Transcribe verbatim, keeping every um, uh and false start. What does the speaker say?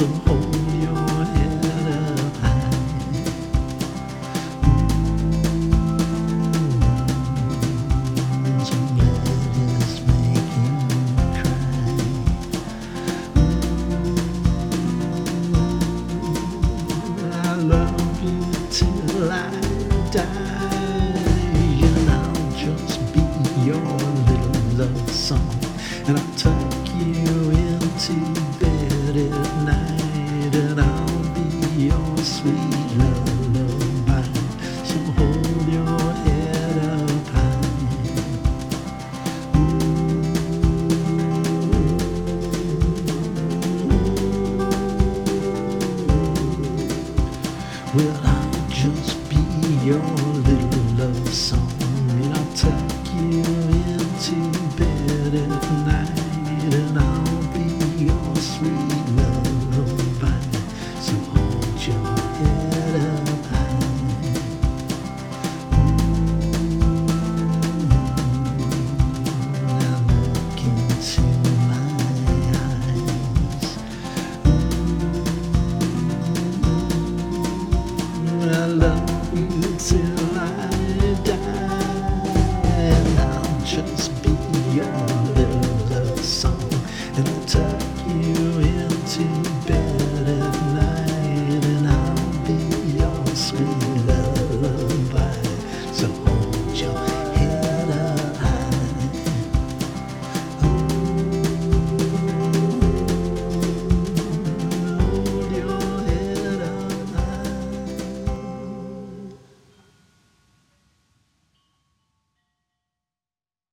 So hold your head up high. Mm, so glad it's making you cry. Mm, I love you till I die, and I'll just be your little love song, and I'll tuck you into bed at night, and I'll be your sweet lullaby. So hold your head up high. Well, I'll just be your